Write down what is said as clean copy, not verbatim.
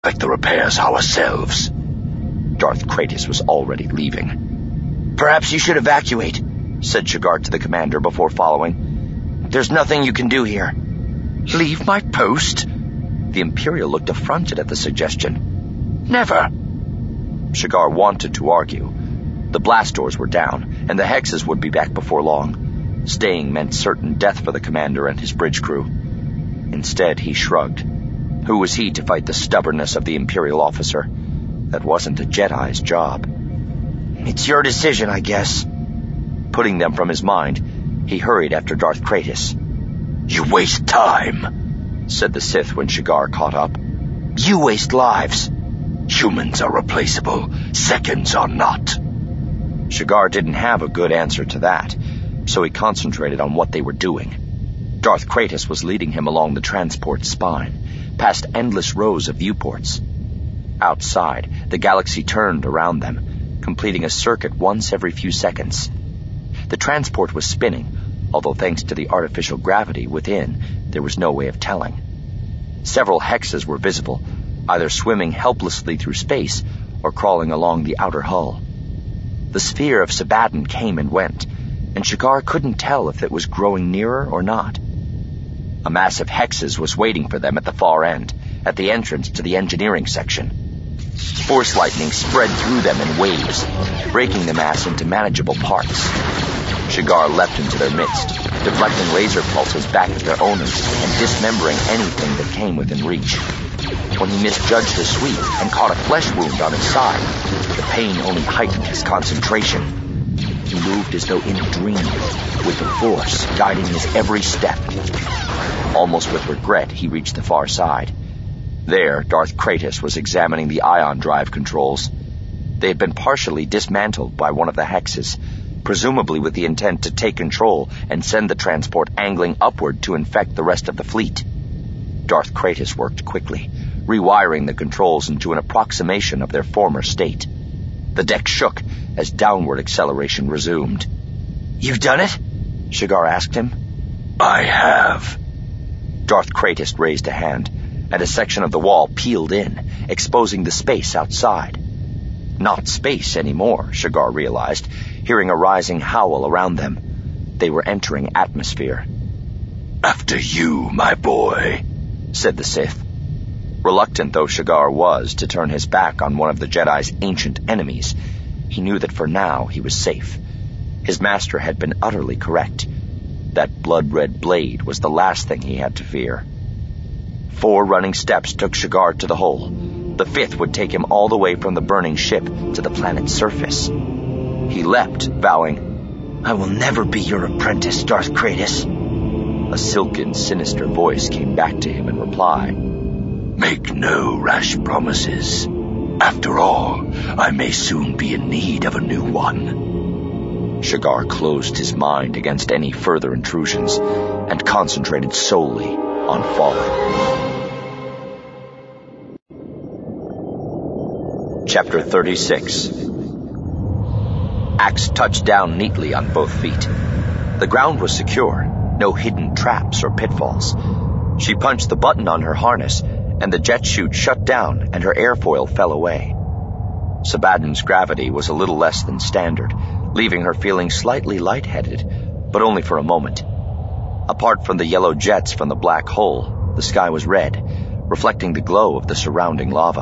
like the repairs ourselves. Darth Kratos was already leaving. Perhaps you should evacuate, said Shigar to the commander before following. There's nothing you can do here. Leave my post? The Imperial looked affronted at the suggestion. Never. Shigar wanted to argue. The blast doors were down, and the Hexes would be back before long. Staying meant certain death for the commander and his bridge crew. Instead, he shrugged. Who was he to fight the stubbornness of the Imperial officer? That wasn't a Jedi's job. It's your decision, I guess. Putting them from his mind, he hurried after Darth Kratos. You waste time, said the Sith when Shigar caught up. You waste lives. Humans are replaceable. Seconds are not. Shigar didn't have a good answer to that, so he concentrated on what they were doing. Darth Kratos was leading him along the transport's spine, past endless rows of viewports. Outside, the galaxy turned around them, completing a circuit once every few seconds. The transport was spinning, although thanks to the artificial gravity within, there was no way of telling. Several Hexes were visible, either swimming helplessly through space or crawling along the outer hull. The sphere of Sabaddon came and went, and Shigar couldn't tell if it was growing nearer or not. A mass of Hexes was waiting for them at the far end, at the entrance to the engineering section. Force lightning spread through them in waves, breaking the mass into manageable parts. Shigar leapt into their midst, deflecting laser pulses back at their owners and dismembering anything that came within reach. When he misjudged a sweep and caught a flesh wound on his side, the pain only heightened his concentration. He moved as though in a dream, with the Force guiding his every step. Almost with regret, he reached the far side. There, Darth Kratos was examining the ion drive controls. They had been partially dismantled by one of the Hexes, presumably with the intent to take control and send the transport angling upward to infect the rest of the fleet. Darth Kratos worked quickly, rewiring the controls into an approximation of their former state. The deck shook as downward acceleration resumed. You've done it? Shigar asked him. I have. Darth Kratos raised a hand, and a section of the wall peeled in, exposing the space outside. Not space anymore, Shigar realized, hearing a rising howl around them. They were entering atmosphere. After you, my boy, said the Sith. Reluctant though Shigar was to turn his back on one of the Jedi's ancient enemies, he knew that for now he was safe. His master had been utterly correct. That blood-red blade was the last thing he had to fear. 4 running steps took Shigar to the hole. The 5th would take him all the way from the burning ship to the planet's surface. He leapt, vowing, I will never be your apprentice, Darth Kratos. A silken, sinister voice came back to him in reply. Make no rash promises. After all, I may soon be in need of a new one. Shigar closed his mind against any further intrusions and concentrated solely on falling. Chapter 36. Axe touched down neatly on both feet. The ground was secure, no hidden traps or pitfalls. She punched the button on her harness, and the jet chute shut down and her airfoil fell away. Sabaddon's gravity was a little less than standard, leaving her feeling slightly lightheaded, but only for a moment. Apart from the yellow jets from the black hole, the sky was red, reflecting the glow of the surrounding lava.